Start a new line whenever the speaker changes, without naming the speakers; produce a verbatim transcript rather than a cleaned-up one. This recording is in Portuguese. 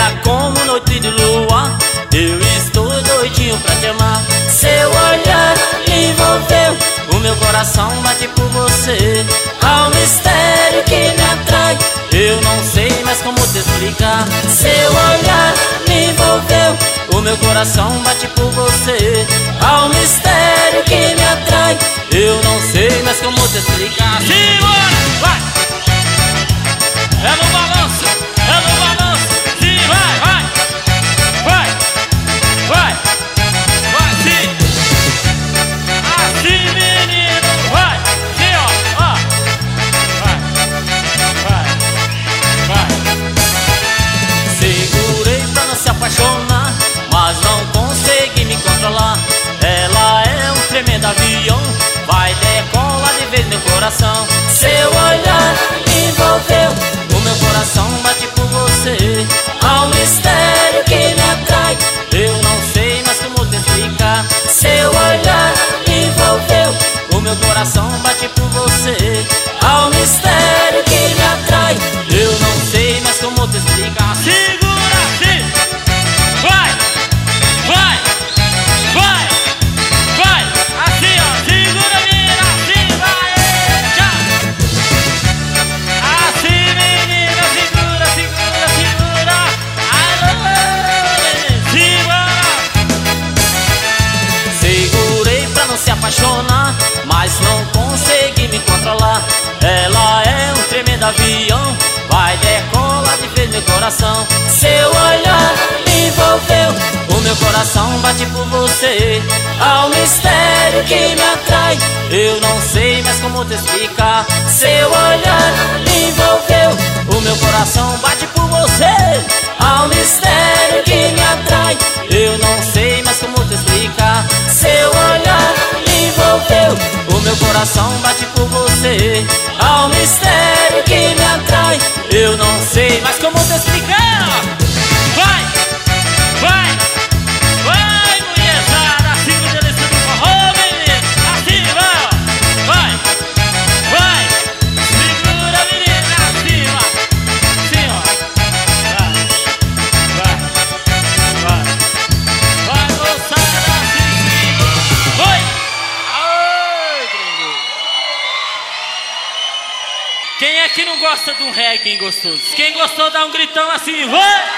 brilha como noite de lua. Eu estou doidinho pra te amar. Seu olhar envolveu, o meu coração bate por você. Há um mistério que me atrai, eu não sei mais como te explicar. Seu olhar me envolveu, o meu coração bate por você. Há um mistério que me atrai, eu não sei mais como te explicar. Simbora, vai! É no balanço, é no balanço. Sim, vai, vai, vai, vai, vai, sim. Assim, menino, vai, sim, ó, ó. Vai, vai, vai. Segurei pra não se apaixonar, mas não consegui me controlar. Ela é um tremendo avião, vai decolar de vez meu coração. Seu olhar envolveu, o meu coração bate por você. Há um mistério que me atrai, eu não sei mais como te explicar. Seu olhar envolveu, o meu coração bate por você. Há um mistério que me atrai, eu não sei mais como te explicar. Segura assim, vai, vai, vai, vai, assim ó, segura menina, assim vai, tchau. Assim menina, segura, segura, segura. Alô, segura. Segurei pra não se apaixonar, mas não consegui me controlar. Ela é um tremendo avião, vai decolar de vez meu coração. Seu olhar me envolveu, o meu coração bate por você. Há um mistério que me atrai, eu não sei mais como te explicar. Seu olhar me envolveu, o meu coração bate por você. Há um mistério que me atrai, eu não sei mais como te explicar. Seu olhar me envolveu, o meu coração bate por você. Há um mistério que me atrai, eu não sei mais como te explicar. Vai, vai, vai, mulherzada, assim no delícia do forró, menino. Assim, vai, ó, vai, vai. Segura, menina, assim, ó, assim, ó. Vai, vai, vai, vai, moçada, assim, vai. Ai, gringo. Quem é que não gosta de um reggae gostoso? Quem gostou dá um gritão assim, vai!